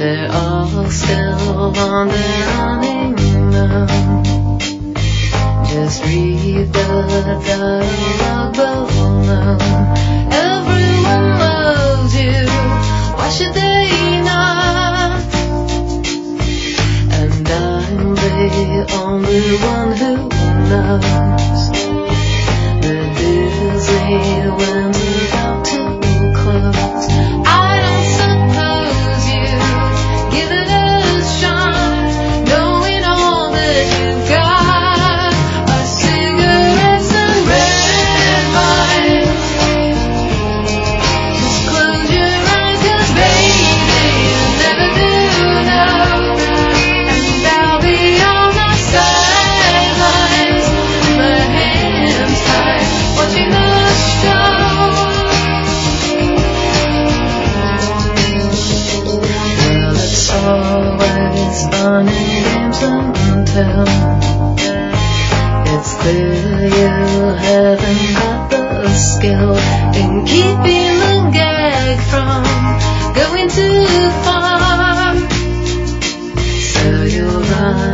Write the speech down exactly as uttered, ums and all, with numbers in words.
They're all still on their honeymoon. Just read the dialogue below. Everyone loves you, why should they not? And I'm the only one who knows that Disneyland's about to close. I don't suppose you give it a shot, knowing all that you've got are cigarettes and red wine. Just close your eyes, 'cause baby, you never do know. And I'll be on the sidelines, my hands tied, watching the show. Well, it's always fun and games until it's clear you haven't got the skill in keeping the gag from going too far. So you'll run